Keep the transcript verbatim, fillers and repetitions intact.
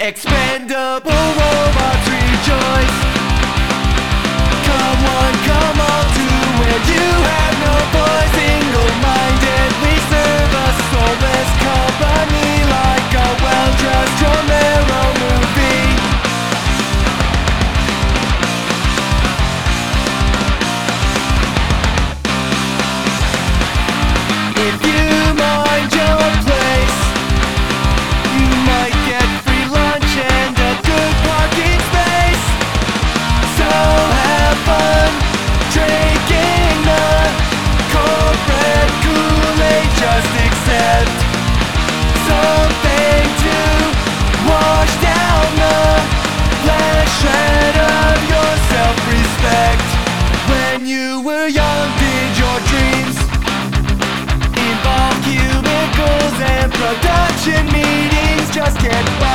Expendable robots rejoice. Come one, come all, to where you have no voice. Single-minded, we serve a soulless company, like a well-dressed Romero movie. If you mind your place, you might get free lunch and a good parking space. So have fun drinking the corporate Kool-Aid. Just accept something to wash down the last shred of your self-respect. When you were young, did your dreams involve cubicles and production meetings? Just get by.